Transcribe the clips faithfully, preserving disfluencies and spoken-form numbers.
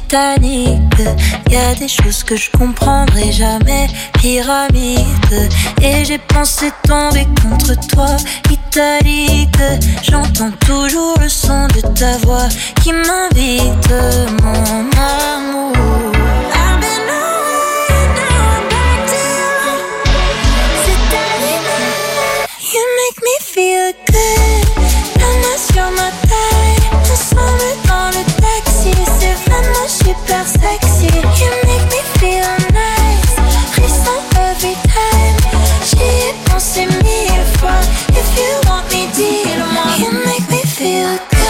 Titanic. Y a des choses que je comprendrai jamais. Pyramide. Et j'ai pensé tomber contre toi, italique. J'entends toujours le son de ta voix qui m'invite, mon amour. I've been away, now I'm back to you. C'est terminé. You make me feel good. La main sur ma taille, ensemble dans le taxi. C'est vraiment super sexy. You make me feel nice. Frisson every time. J'y ai pensé mille fois. If you want me, dis-le-moi. You make me feel good.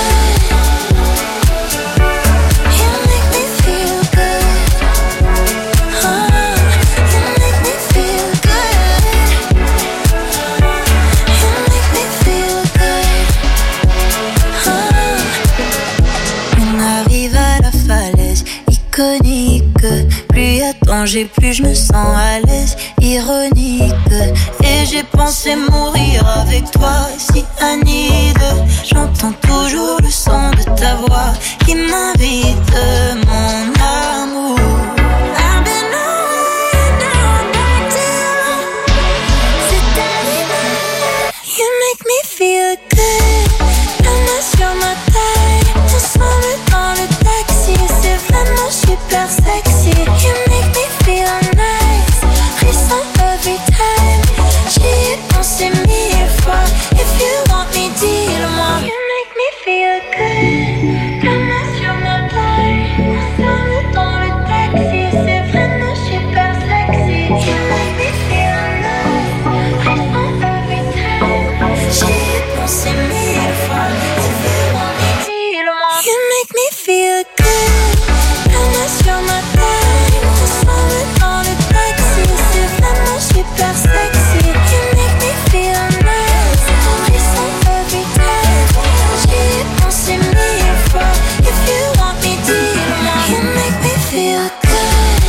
You make me feel good. Oh, you make me feel good. You make me feel good. Oh. On arrive à la falaise iconique. Plus y a danger, plus je me sens à l'aise. Ironique. Et j'ai pensé mourir avec toi, si Anide. J'entends toujours le son de ta voix qui m'invite, mon amour. I've been away, now I'm back to you. C'est terminé. You make me feel good. La main sur ma taille, ensemble dans le taxi. C'est vraiment super sexy. You make me feel nice. Frisson every time. J'y ai pensé mille fois. If you want me, dis-le-moi. You make me feel good. La main sur ma taille, ensemble dans le taxi. C'est vraiment super sexy. You make me feel nice. Frisson every time. J'y ai pensé mille fois. If you want me, dis-le-moi. You make me feel good. La main sur ma taille, ensemble dans le taxi. C'est vraiment super sexy. You make me feel nice. Frisson every time. J'y ai pensé mille fois. If you want me, dis-le-moi. You make me feel good.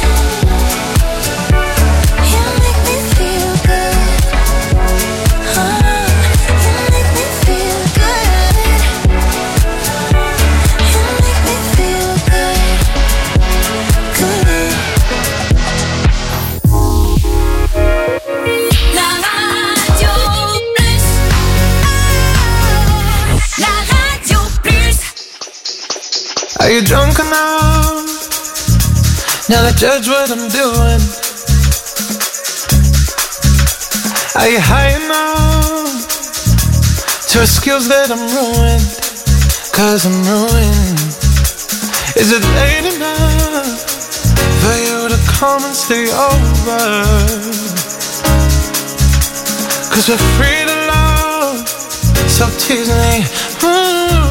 You make me feel good. Oh, you make me feel good. You make me feel good. Good. La radio plus. La radio plus. Are you drunk enough now to judge what I'm doing? Are you high enough to excuse that I'm ruined? Cause I'm ruined. Is it late enough for you to come and stay over? Cause we're free to love, so tease me. Ooh.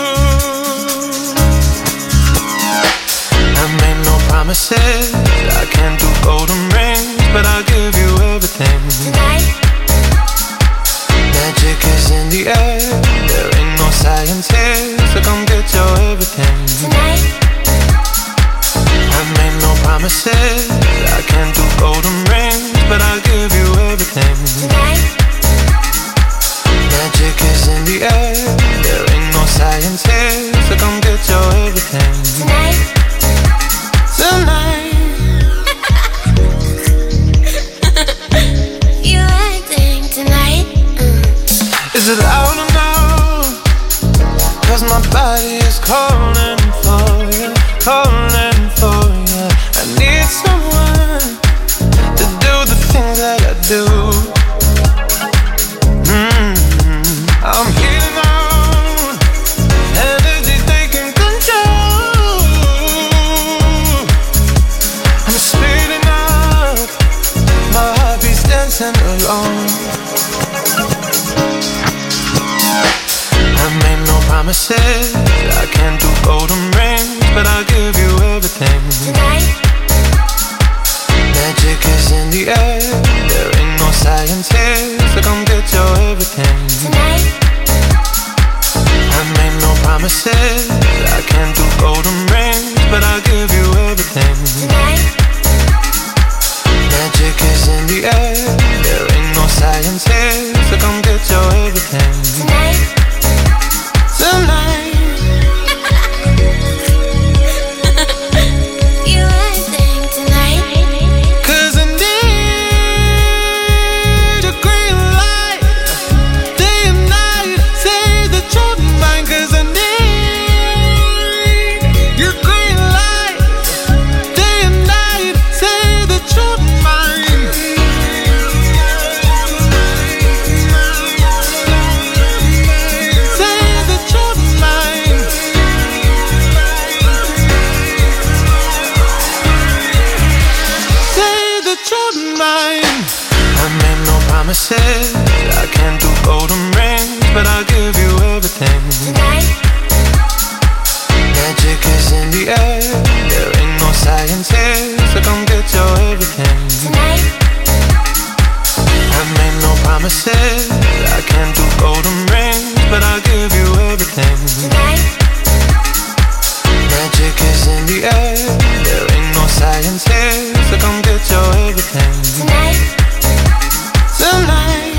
I made no promises, I can't do golden rings, but I'll give you everything. Tonight. Magic is in the air, there ain't no science here, so come get your everything. Tonight. I made no promises, I can't do golden rings, but I'll give you everything. Tonight. Magic is in the air, there ain't no science here, so come get your everything. Tonight. Tonight. You acting tonight. Mm. Is it loud or no? Cause my body is calling for you, calling for you. I need someone to do the things that I do. Mm-hmm. I'm healing on, energy taking control. I'm speeding up, my heart beats dancing alone. I made no promises, I can't do golden rings, but I'll give you everything. Tonight. Magic is in the air, there ain't no science here, so come get your everything. Tonight. I made no promises, I can't do golden rings, but I'll give you everything. Tonight. Magic is in the air, there ain't no science here, so come get your everything. Tonight. Tonight. the air. There ain't no science here, so come get your everything tonight. I've made no promises, I can't do golden rings, but I'll give you everything Tonight. Magic is in the air, there ain't no science here, so come get your everything Tonight. Tonight.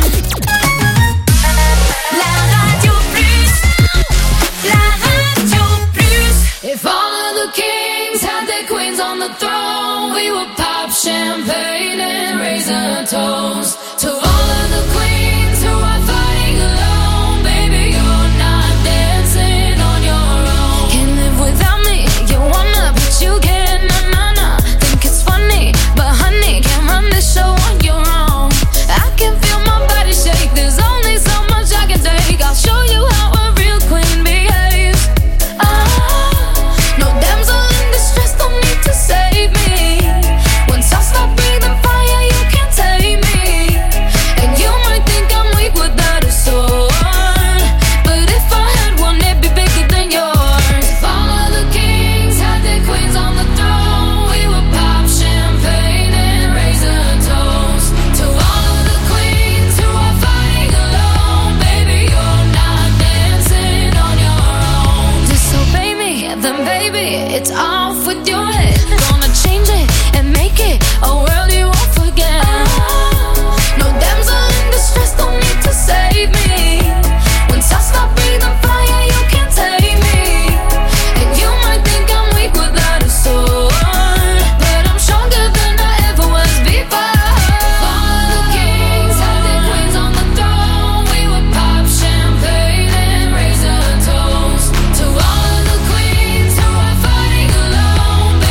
La Radio Plus. La Radio Plus. If all of the kings had their queens on the throne, we would pop champagne and raise a toast to all of the queens who are fighting alone. Baby, you're not dancing on your own. Can't live without me, you wanna, but you can't. Nah, nah, nah. Think it's funny, but honey, can't run this show on your own. I can feel my body shake, there's only so much I can take. I'll show you how a real queen behaves. Ah, no damsel in distress, don't need to save me. Once I stop breathing fire, you can't take me. And you might think I'm weak without a sword, but if I had one, it'd be bigger than yours. If all of the kings had their queens on the throne, we would pop champagne and raise a toast to all of the queens who are fighting alone. Baby, you're not dancing on your own. Disobey me, then baby, it's off with your head. Gonna change it and make it a world you won't forget. No damsel in distress, don't need to save me. Once I stop breathing fire, you can't take me. And you might think I'm weak without a sword, but I'm stronger than I ever was before. All of the kings had their queens on the throne, we would pop champagne and raise a toast to all of the queens who are fighting alone.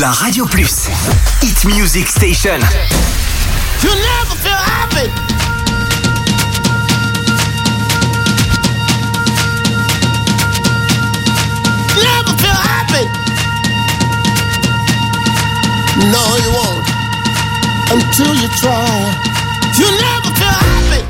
La Radio Plus. Hit Music Station. You never feel happy. Never feel happy. No, you won't. Until you try. You never feel happy.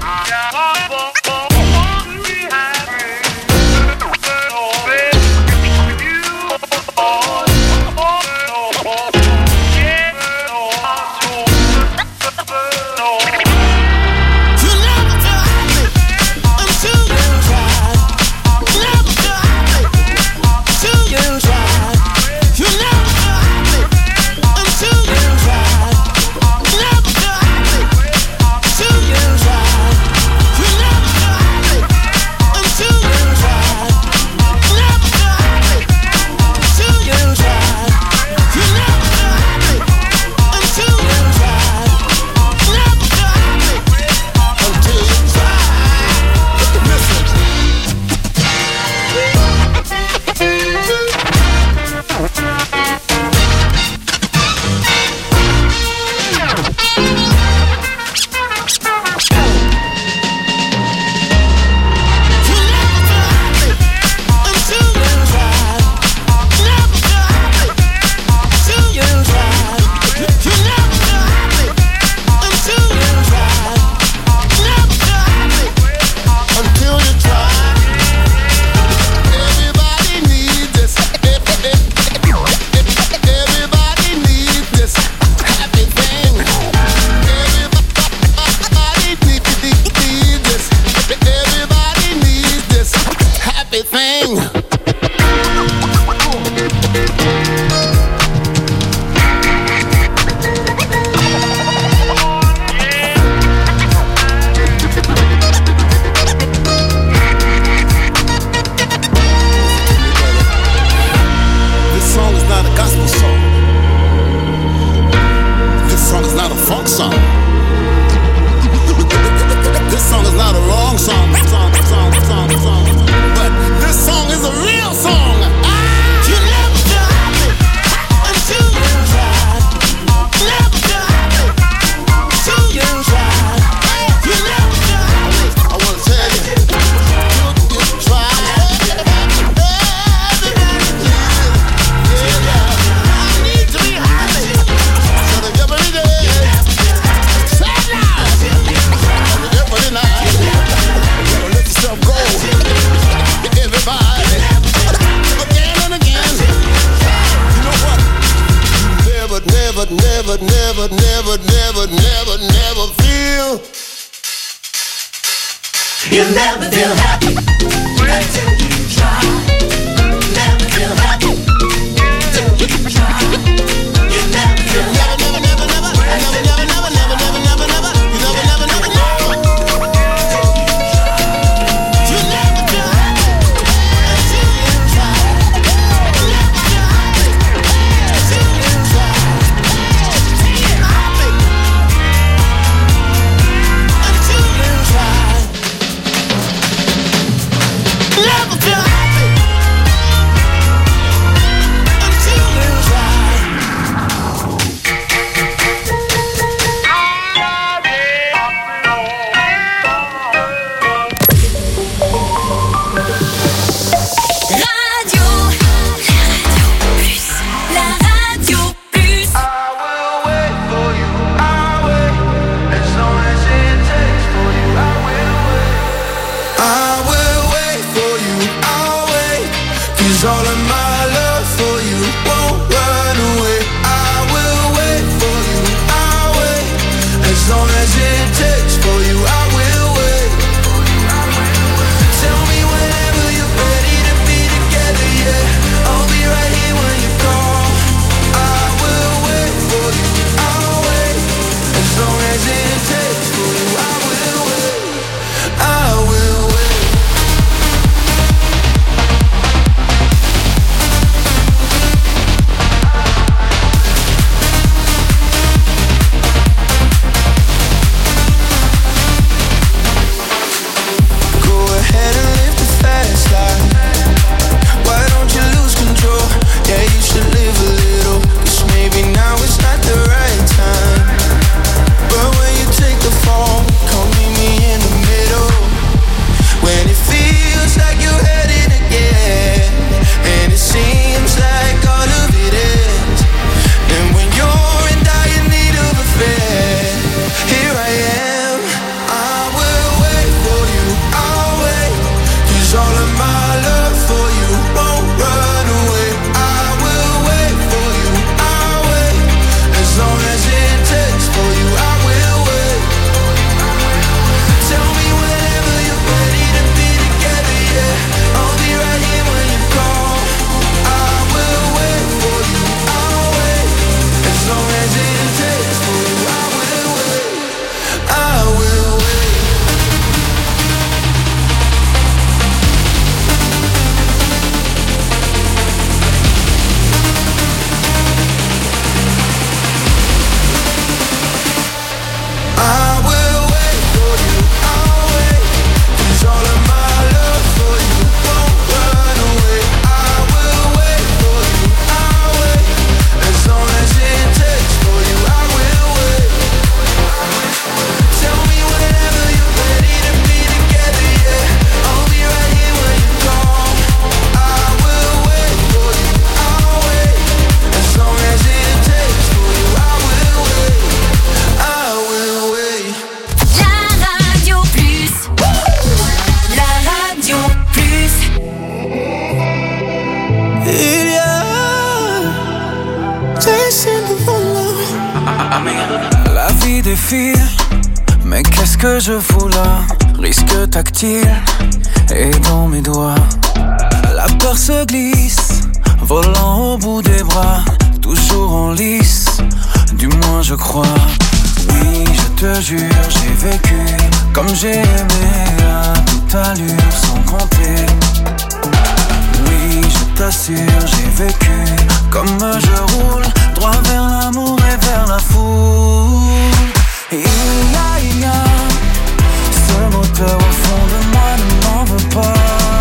qui défile. Mais qu'est-ce que je fous là? Risque tactile et dans mes doigts. La peur se glisse, volant au bout des bras. Toujours en lice, du moins je crois. Oui, je te jure, j'ai vécu comme j'ai aimé à toute allure sans compter. Oui, je t'assure, j'ai vécu comme je roule droit vers l'amour et vers la foule. Et il y a, il y a ce moteur au fond de moi, ne m'en veux pas.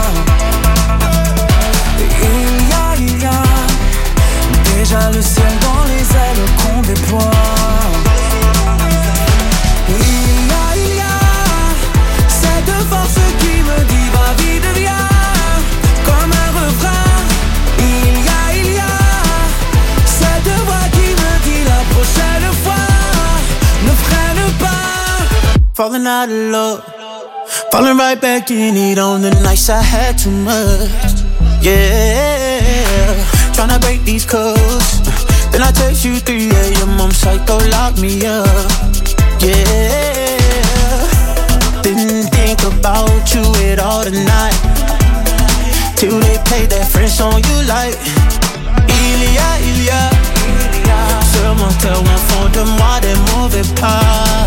Et il y a, il y a déjà le ciel dans les ailes qu'on déploie. Et il y a, il y a cette force qui me dit va vite viens, comme un refrain. Il y a, il y a cette voix qui me dit la prochaine fois ne freine pas. Falling out of love, falling right back in it on the nights I had too much. Yeah, tryna break these codes. Then I text you three a.m. I'm psycho, lock me up. Yeah, didn't think about you at all tonight, till they played that French song you like. Il y a, il y a ce moteur au fond de moi, des mauvais pas.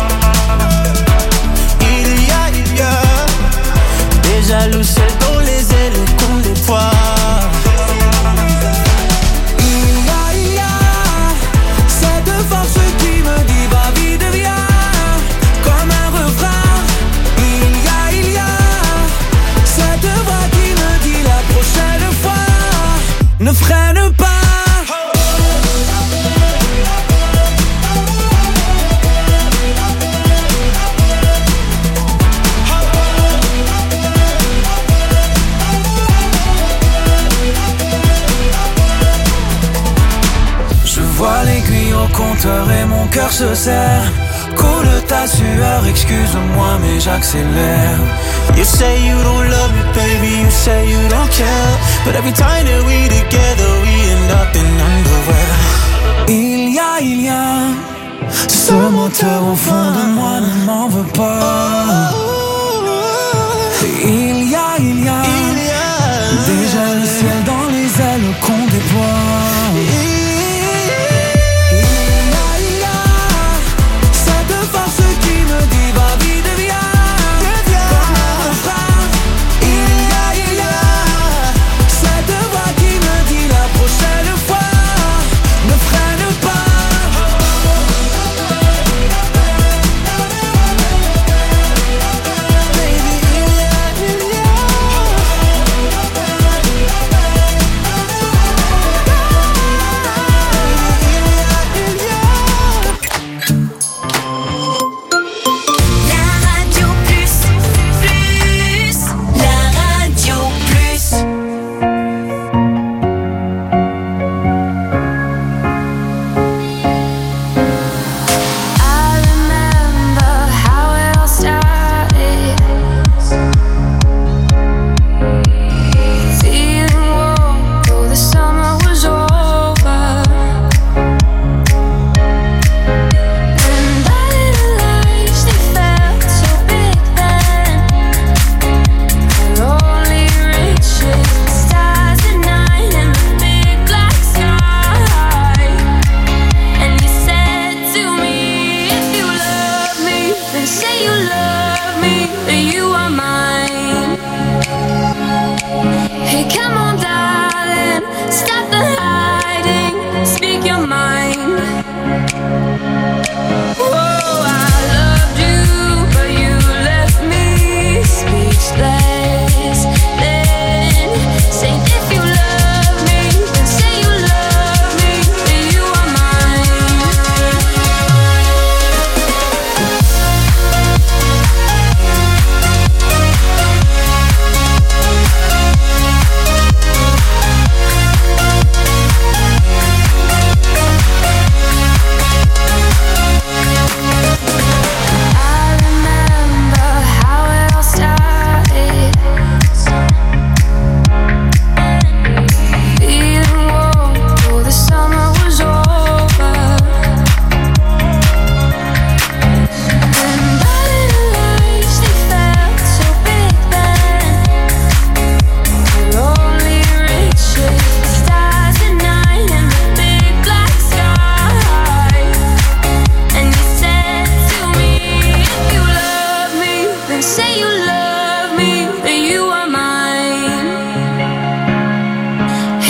Il y a, il y a déjà le ciel dans les ailes qu'on déploie. Il y a, il y a cette force qui me dit va vite viens, comme un refrain. Il y a, il y a cette voix qui me dit la prochaine fois ne freine pas. Vois l'aiguille au compteur et mon cœur se serre. Coule ta sueur, excuse-moi mais j'accélère. You say you don't love me, baby, you say you don't care, but every time that we together, we end up in underwear. Il y a, il y a ce moteur au fond de moi, ne m'en veux pas. Il y a, il y a déjà le ciel dans les ailes qu'on déploie.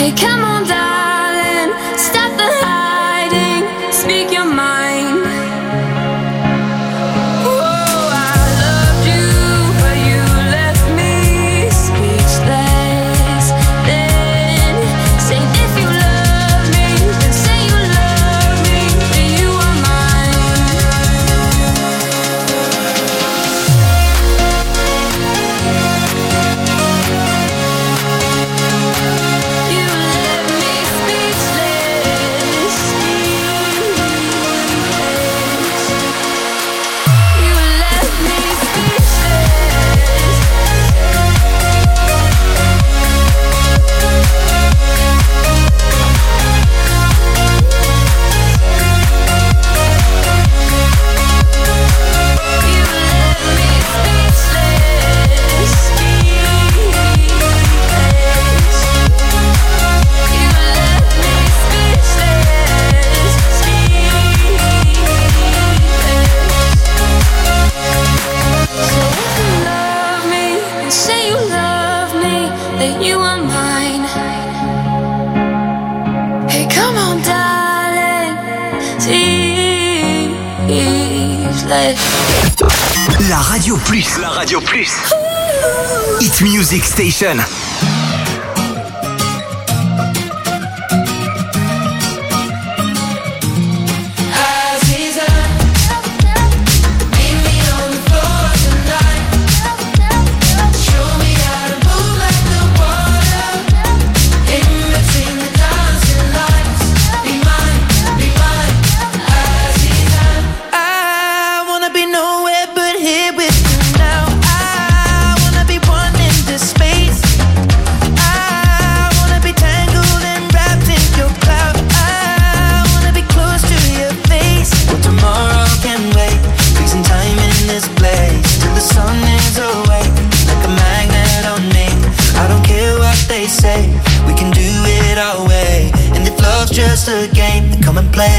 Hey, come on, darling, stop the hiding, speak your mind. Oh, I loved you, but you left me speechless. Then say if you love me, then say you love me, that you are mine. You left me speechless. You left me speechless. You left me speechless. You left me speechless. So if you love me, then say you love me, that you are mine. Hey, come on, darling, speechless. La Radio Plus. La Radio Plus. Hit Music Station. I wanna be nowhere but here with you now. I wanna be one in this space. I wanna be tangled and wrapped in your cloud. I wanna be close to your face. Well, tomorrow can wait. Freezing time in this place till the sun is away, like a magnet on me. I don't care what they say, we can do it our way. And if love's just a game, then come and play.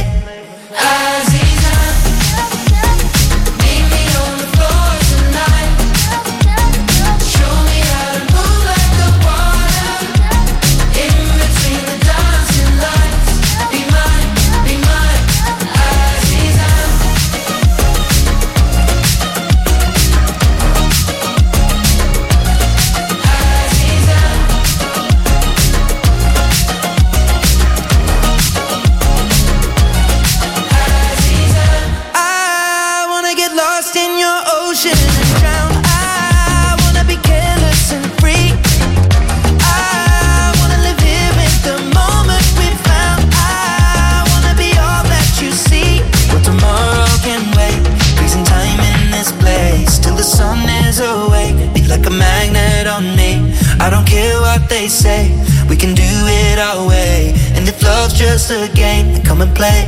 I wanna get lost in your ocean and drown. I wanna be careless and free. I wanna live here in the moment we found. I wanna be all that you see. Well, tomorrow can wait. Freezing time in this place till the sun is awake. Be like a magnet on me. I don't care what they say, we can do it our way. And if love's just a game, then come and play.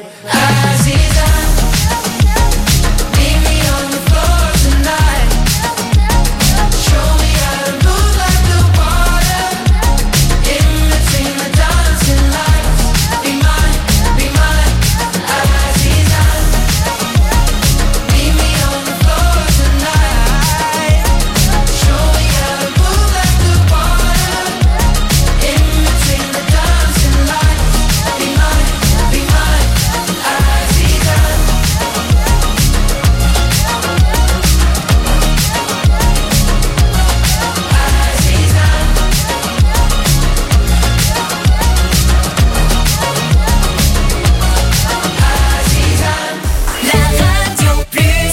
La Radio Plus.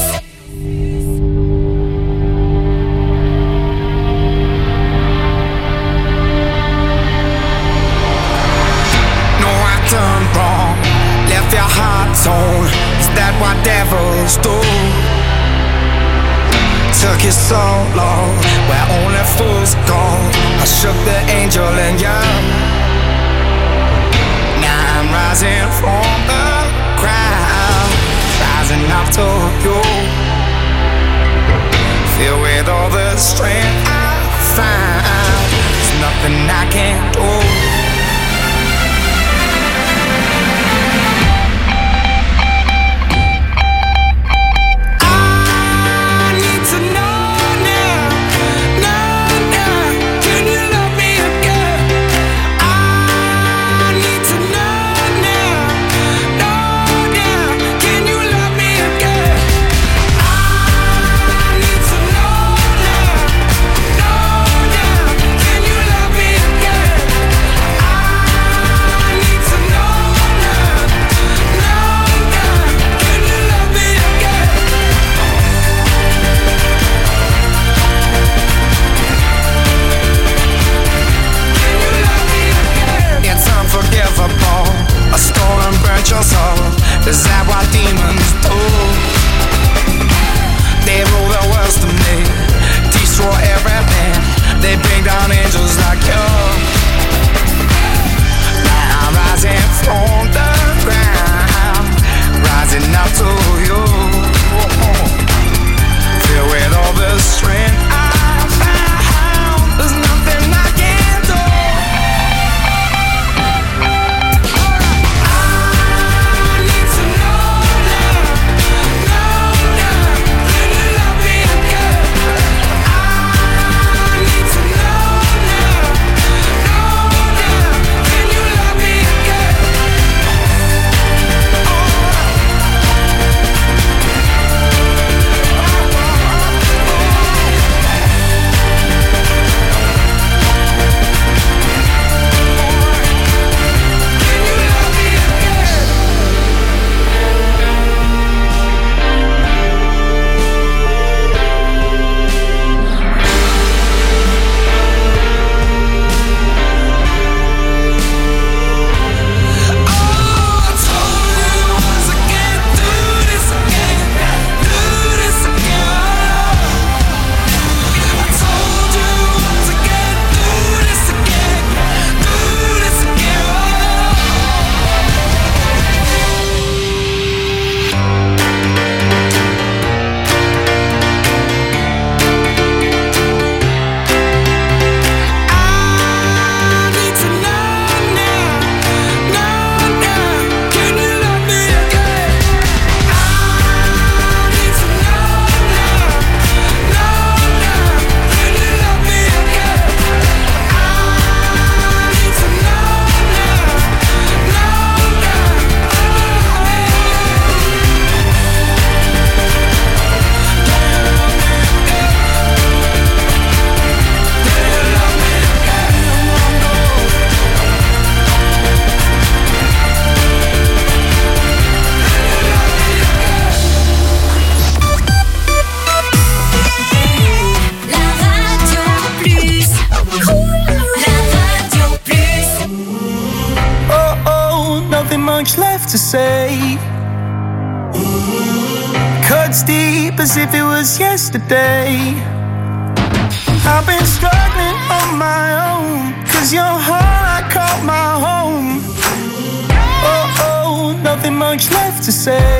No, I turned wrong, left your heart torn. Is that what devils do? Took you so long, where only fools go. I shook the angel in you. Now I'm rising from the crowd, rising up to you. Filled with all the strength I found, there's nothing I can't do. Know now, know now, can you love me again? I much left to say. Cuts deep as if it was yesterday. I've been struggling on my own, cause your heart I call my home. Oh, oh, nothing much left to say.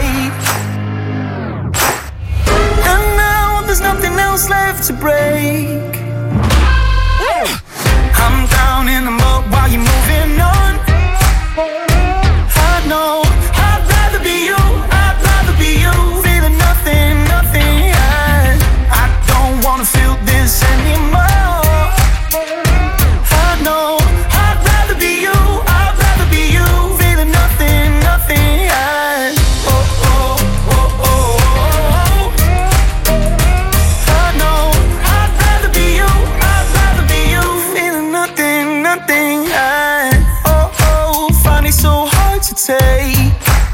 And now there's nothing else left to break. I'm down in the mud while you're moving on. I know I'd rather be you, I'd rather be you. Feeling nothing, nothing, I, I don't wanna feel this anymore. I know I'd rather be you, I'd rather be you. Feeling nothing, nothing, I, oh, oh, oh, oh, oh. I know I'd rather be you, I'd rather be you. Feeling nothing, nothing, I, oh, oh. Find it so hard to take.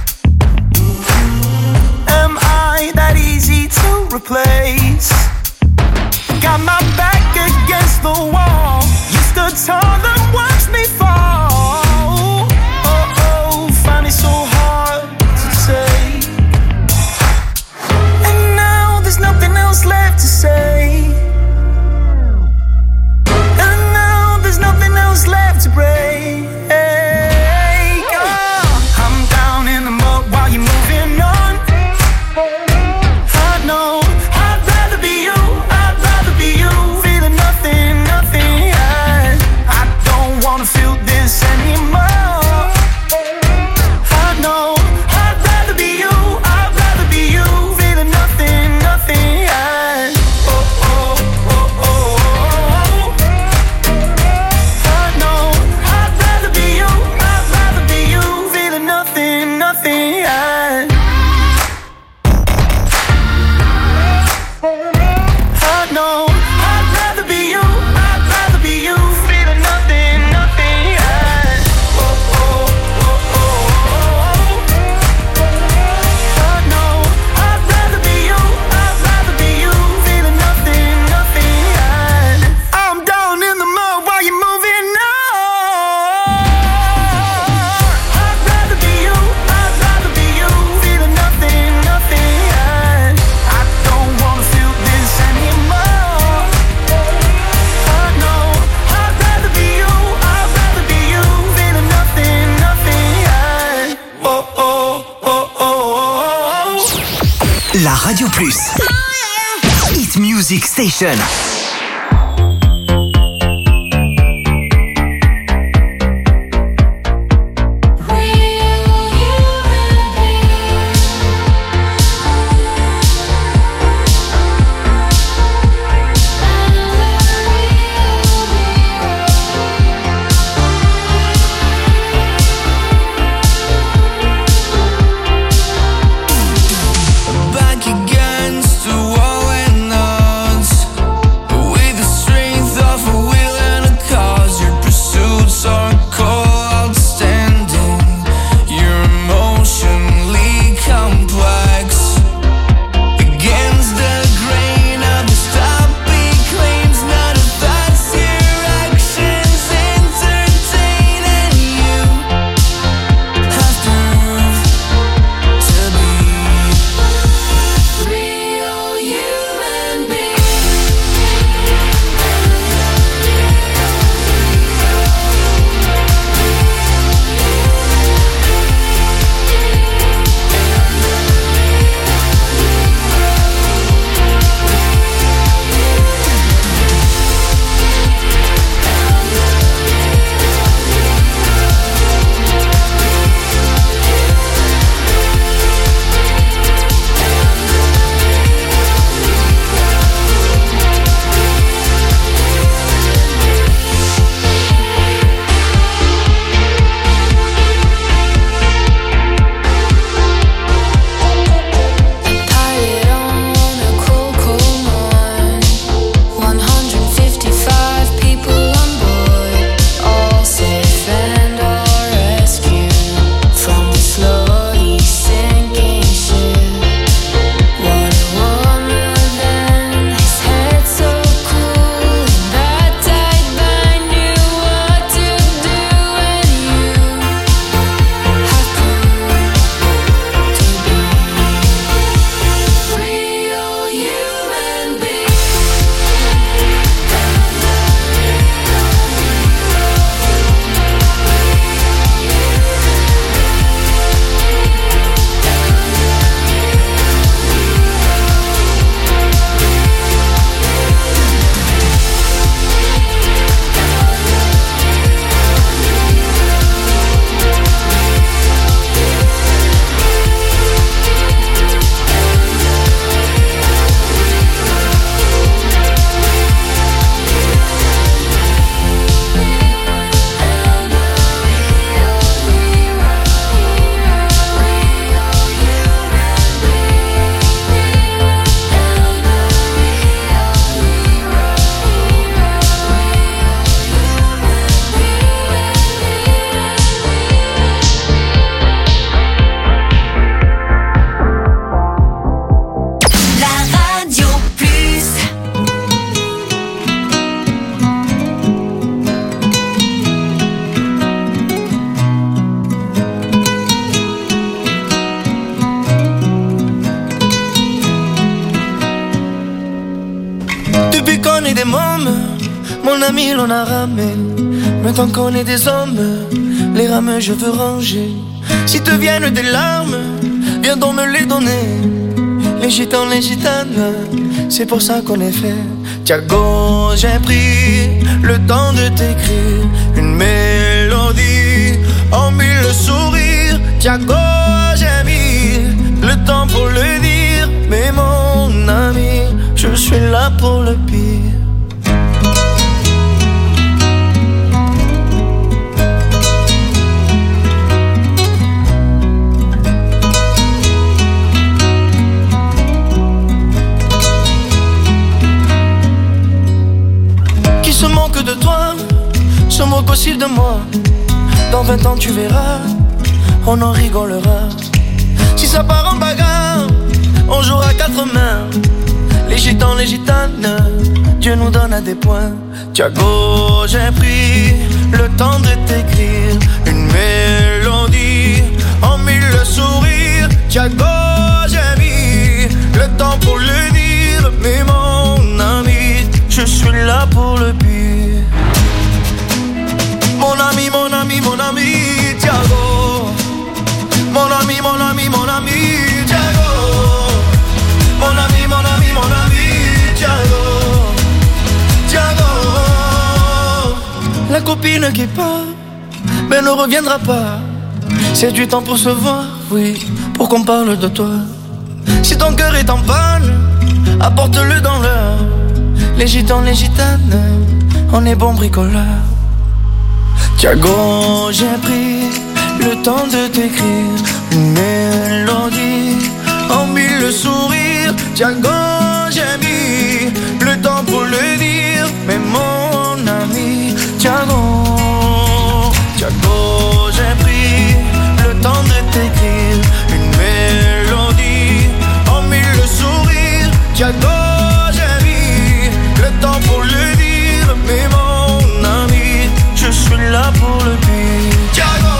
Am I that easy to replace? Got my back against the wall. You stood tall and watched me fall. Oh, oh, find it so hard to take. And now there's nothing else left to say. And now there's nothing else left to break. Oh, I'm down in the mud while you're moving on. I know I'd rather be you, I'd rather be you. Feeling nothing, nothing, I, I don't wanna feel this anymore. I know I'd rather be you, I'd rather be you. Feeling nothing, nothing, I, oh, oh, oh, oh, oh. I know I'd rather be you, I'd rather be you. Feeling nothing, nothing, I, I know I'd rather be you, I'd rather be you. Feeling nothing, nothing, I, oh, oh, oh, oh, oh. I know I'd rather be you, I'd rather be you. Feeling nothing, nothing, I, I'm down in the mud while you're moving on. I'd rather be you, I'd rather be you. Feeling nothing, nothing, I, I don't wanna feel this anymore. I know I'd rather be you, I'd rather be you. Feeling nothing, nothing, I, oh, oh, oh, oh, oh. La Radio Plus. Hit Music Station. Back against the wall and odds. des mômes, mon ami l'on a ramé. Maintenant qu'on est des hommes, les rames je veux ranger. Si te viennent des larmes, viens donc me les donner. Les gitans, les gitanes, c'est pour ça qu'on est fait. Thiago, j'ai pris le temps de t'écrire une mélodie en mille sourires. Thiago, j'ai mis le temps pour le dire. Mais mon ami, je suis là pour le pire. Qui se moque de toi, se moque aussi de moi. Dans vingt ans tu verras, on en rigolera. Si ça part en bagarre, on jouera à quatre mains. Les gitans, les gitanes, Dieu nous donne à des points. Thiago, j'ai pris le temps de t'écrire une mélodie en mille sourires. Thiago, j'ai mis le temps pour le dire. Mais mon ami, je suis là pour le pire. Mon ami, mon ami, mon ami, Thiago. Mon ami, mon ami, mon ami, Thiago. Mon ami, mon ami, mon ami, Thiago. Thiago. La copine qui part, mais ne reviendra pas. C'est du temps pour se voir, oui, pour qu'on parle de toi. Si ton cœur est en panne, apporte-le dans l'heure. Les gitans, les gitanes, on est bons bricoleurs. Thiago, j'ai pris le temps de t'écrire une mélodie en mille sourires. Thiago, j'ai mis le temps pour le dire. Mais mon ami, Thiago, Thiago, j'ai pris le temps de t'écrire une mélodie en mille sourires. Thiago, j'ai mis le temps pour le dire. Mais mon ami, je suis là pour le pire. Thiago.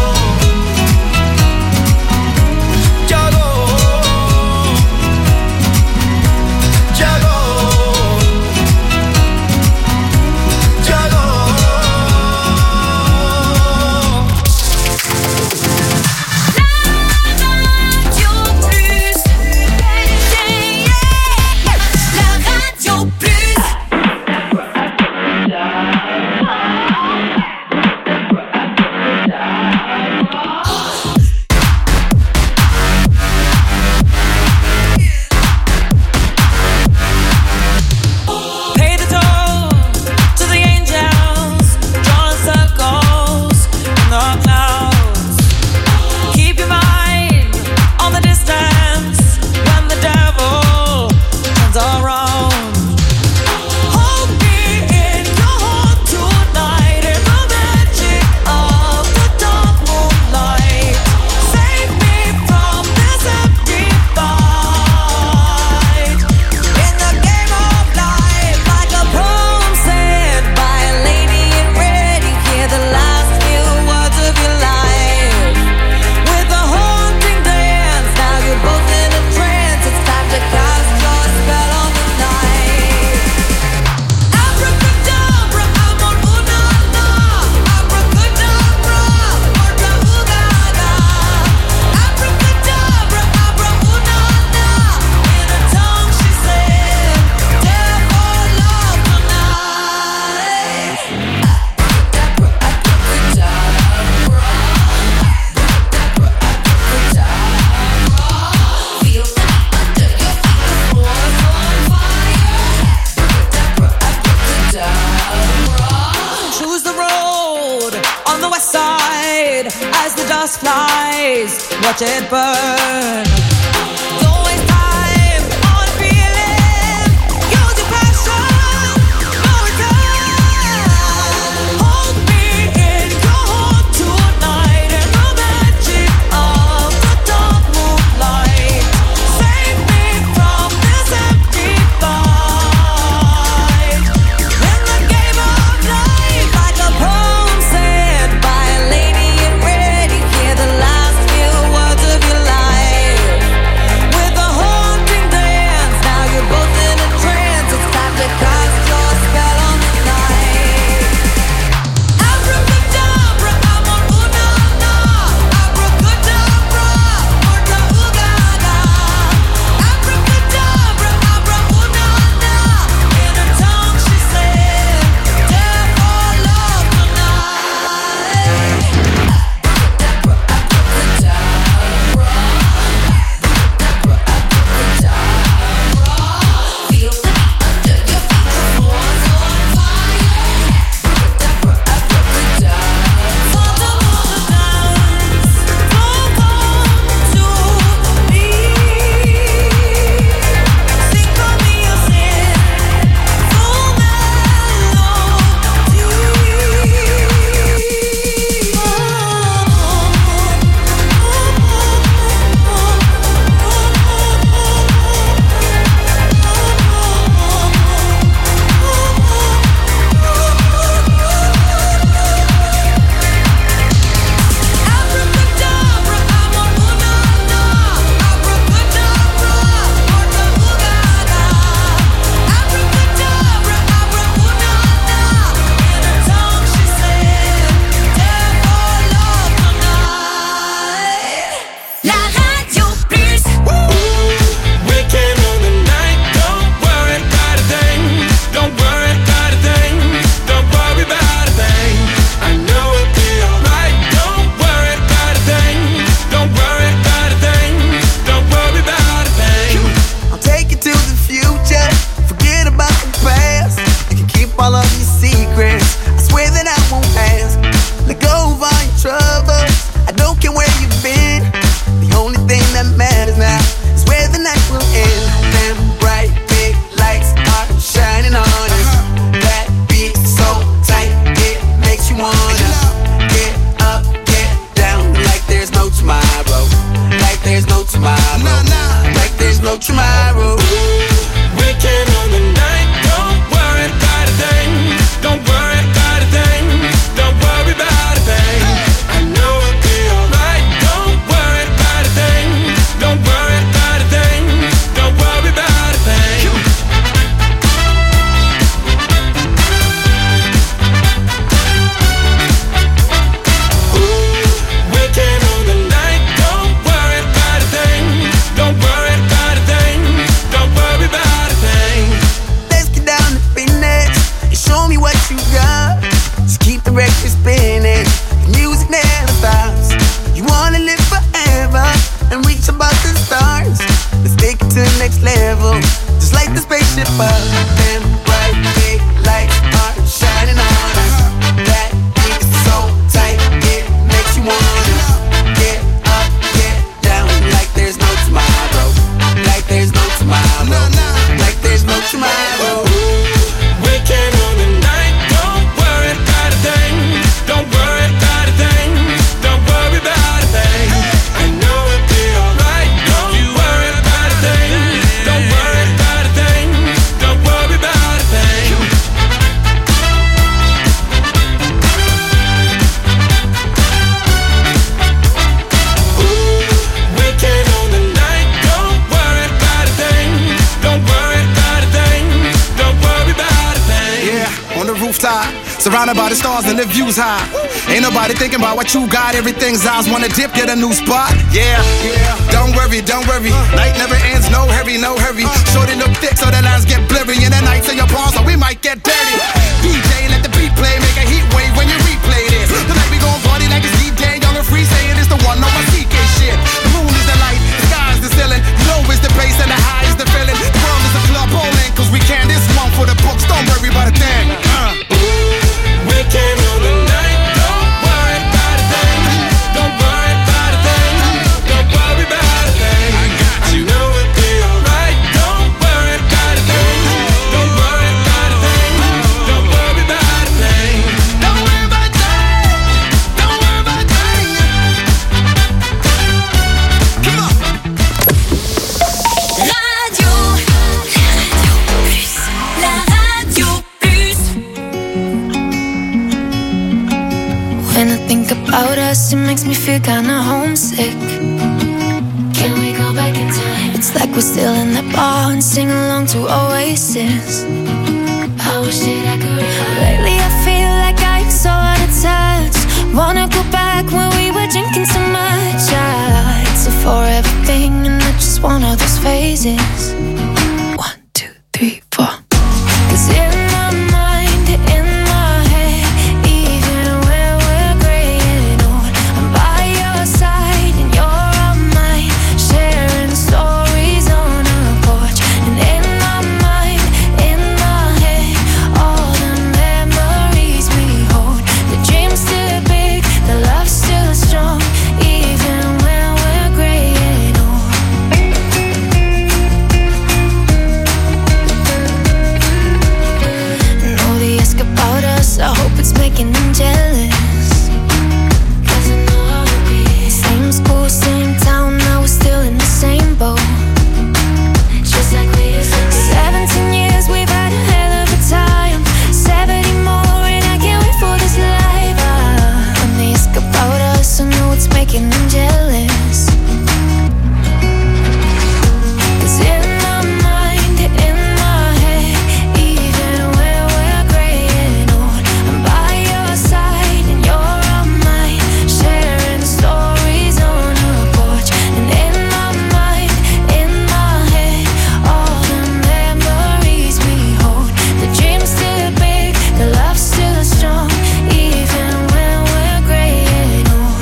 Watch it burn. With Surrounded by the stars and the views high. Ain't nobody thinking about what you got. Everything's ours. Wanna dip, get a new spot. Yeah, yeah. Don't worry, don't worry. Night never ends, no hurry, no hurry. Shorty look thick so the lines get blurry. In the nights in your palms, so we might get dirty. D J, let the beat play, make a heat wave when you replay this. Tonight we gon' party like it's D J, young and free, saying it's the one on my C K shit. The moon is the light, the sky is the ceiling. Low is the bass and the high is the feeling. The world is a club bowling, cause we can. This one for the books, don't worry about a thing. Uh. We came on the night, don't worry about a thing. Don't worry about a thing. Don't worry about a thing. I got you. You know it'll be alright. Don't worry about a thing. Don't worry about a thing. Don't worry about a thing. Don't worry about a thing. Don't worry about a thing. Come on. Radio, la radio plus. When I think about us, it makes me feel kinda homesick. Can we go back in time? It's like we're still in that bar and sing along to Oasis. I wish that I could rewind. Lately I feel like I'm so out of touch. Wanna go back when we were drinking so much. I, it's a forever thing and not just one of those phases. One, two, three, four. Cause in my mind, in my head, even when we're gray and old, I'm by your side and you're on mine, sharing stories on a porch. And in my mind, in my head, all the memories we hold. The dream's still big, the love's still strong, even when we're gray and old. And all they ask about us, I hope it's making them jealous. Cause I know how it be. Same school, same town, now we're still in the same boat. Just like we used to be. Seventeen years, we've had a hell of a time. Seventy more, and I can't wait for this life. Ah, when they ask about us, I know it's making them jealous. Cause in my mind, in my head, even when we're gray and old, I'm by your side and you're on mine, sharing stories on a porch. And in my mind, in my head, all the memories we hold. The dream's still big, the love's still strong, even when we're gray and old.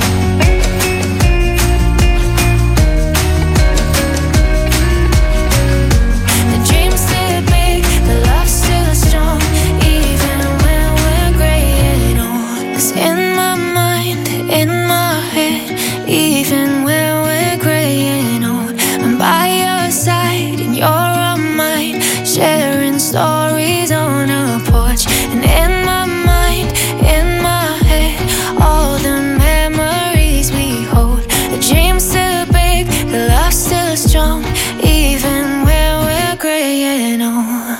The dream's still big, the love's still strong, even when we're gray and old. 'Cause in my mind, in my head, even when we're gray and old, I'm by your side and you're on mine, sharing stories on a porch. And in my mind, in my head, all the memories we hold. The dream's still big, the love's still strong, even when we're gray and old.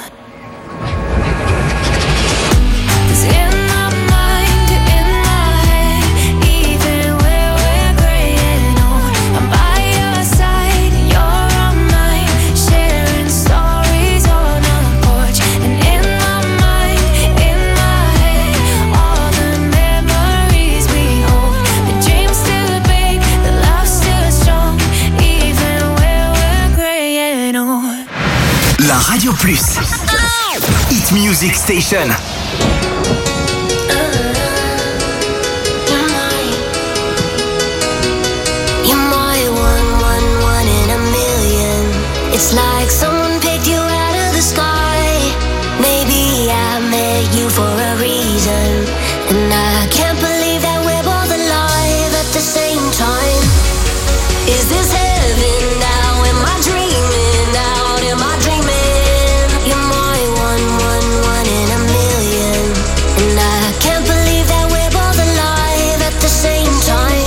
'Cause in my mind, in my head, even when we're gray and old, I'm by your side and you're on mine, sharing stories on a porch. And in my mind, in my head, all the memories we hold. The dream's still big, the love's still strong, even when we're gray and old. La Radio Plus. Hit Music Station. You're my one, one, one in a million. It's like someone picked you out of the sky. Maybe I met you for a reason, and I can't believe that we're both alive at the same time. Is this heaven now? Am I dreaming out? Am I dreaming? You're my one, one, one in a million, and I can't believe that we're both alive at the same time.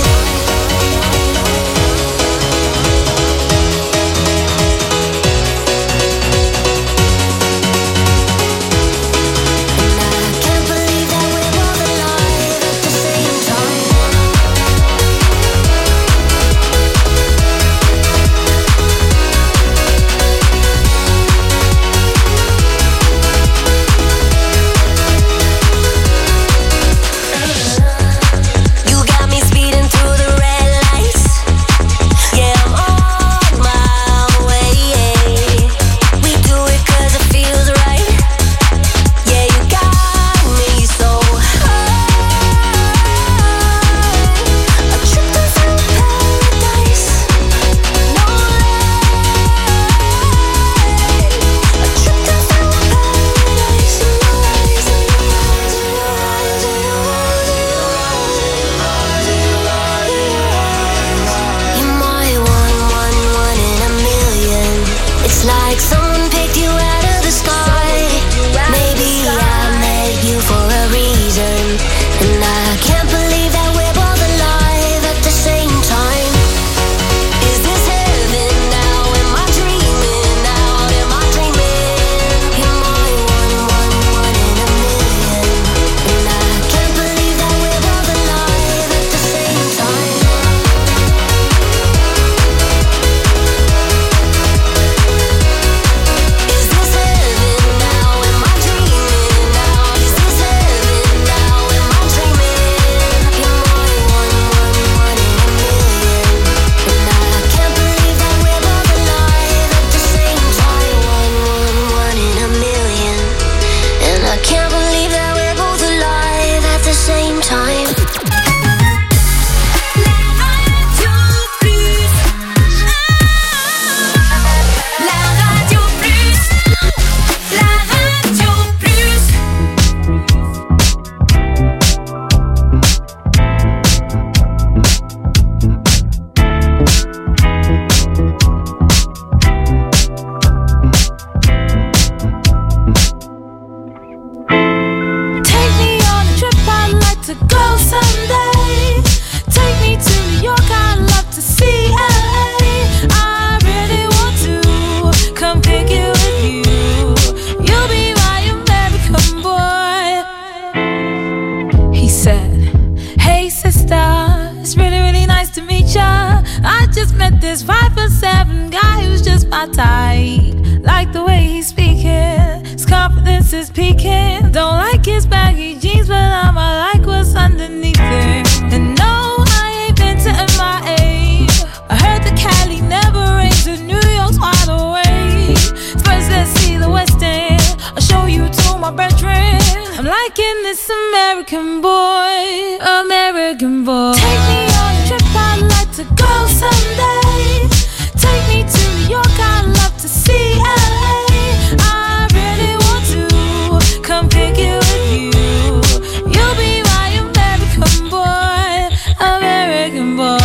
just met this five foot seven guy who's just my type. Like the way he's speaking, his confidence is peaking. Don't like his baggy jeans, but I'ma like what's underneath it. And no, I ain't been to M I A. I heard the Cali never rains and New York's wide awake. First let's see the West End, I'll show you to my bedroom. I'm liking this American boy, American boy. Take me on a trip, I'd like to go someday. Take me to New York, I'd love to see L A. I really want to come pick it with you. You'll be my American boy, American boy.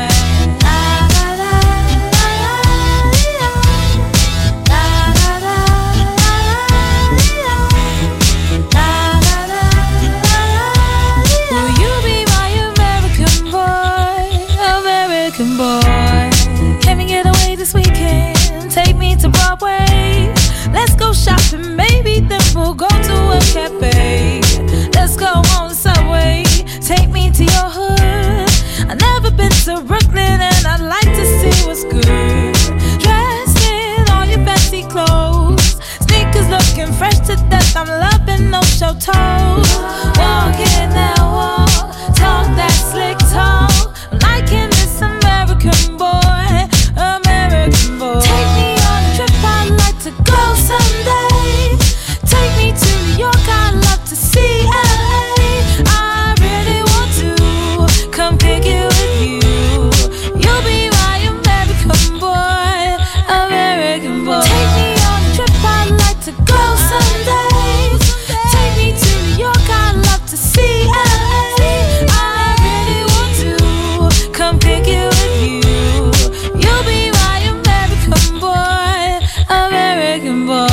Let's go shopping, maybe then we'll go to a cafe. Let's go on the subway, take me to your hood. I've never been to Brooklyn and I'd like to see what's good. Dressed in all your fancy clothes, sneakers looking fresh to death. I'm loving no show toes. Walking that walk, talk that slick talk. I'm liking this American boy, American boy. Take me on a trip, I'd like to go someday. Take me to New York, I'd love to see L A. I really want to come pick it with you. You'll be my American boy, American boy. Take me on a trip, I'd like to go someday. Take me to New York, I'd love to see L A. I really want to come pick it with you. You'll be my American boy, American boy.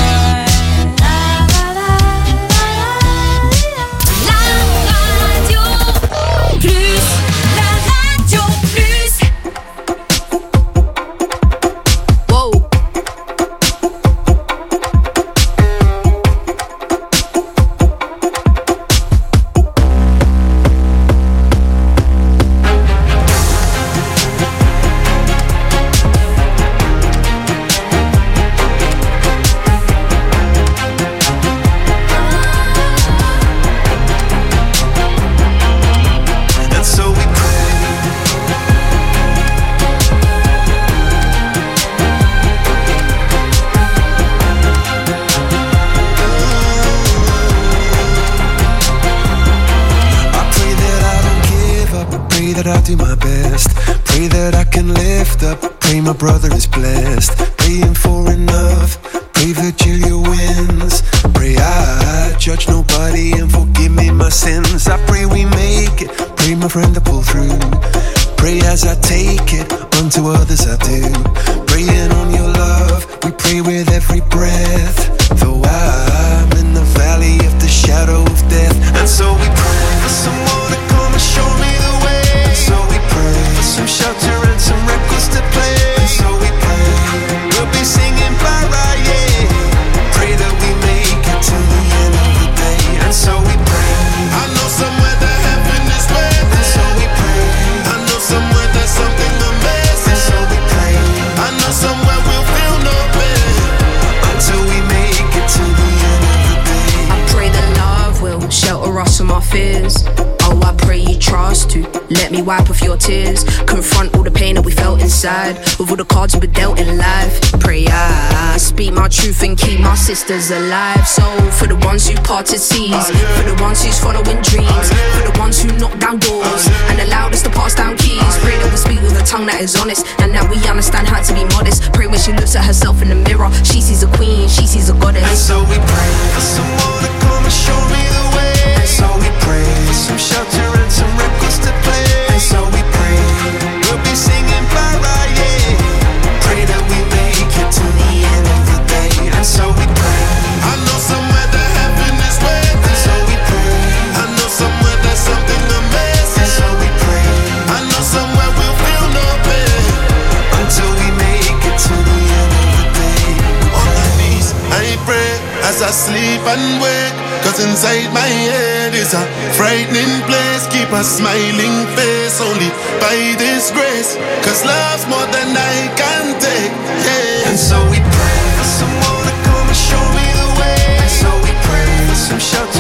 I'll do my best. Pray that I can lift up. Pray my brother is blessed. Praying for enough. Pray Virgilia wins. Pray I judge nobody and forgive me my sins. I pray we make it. Pray my friend to pull through. Pray as I take it. Unto others I do. Praying on your love. We pray with every breath. Though I'm in the valley of the shadow of death. And so we pray for someone to come and show me the way. So we pray for some shelter and some records to play. And so we pray we'll be singing para, yeah. Pray that we make it to the end of the day. And so we pray. I know somewhere that heaven is waiting. And so we pray. I know somewhere there's something amazing. And so we pray. I know somewhere we'll feel no pain until we make it to the end of the day. I pray that love will shelter us from our fears. Oh, I pray you trust to let me wipe off your tears. Confront all the pain that we felt inside with all the cards we were dealt in life. Pray I speak my truth and keep my sisters alive. So for the ones who parted seas, for the ones who's following dreams, for the ones who knocked down doors and allowed us to pass down keys. Pray that we speak with a tongue that is honest and that we understand how to be modest. Pray when she looks at herself in the mirror, she sees a queen, she sees a goddess. And so we pray for someone to come and show me the way. And so we pray for some shelter and some records to play. And so we pray we'll be singing para, yeah. Pray that we make it to the end of the day. And so we pray. I know somewhere that heaven is waiting. And so we pray. I know somewhere there's something amazing. And so we pray. I know somewhere we'll feel no pain until we make it to the end of the day. On my knees I pray as I sleep and wake. Cause inside my head is a frightening place. Keep a smiling face. Only by this grace, cause love's more than I can take, yeah. And so we pray for someone to come and show me the way. And so we pray for some shelter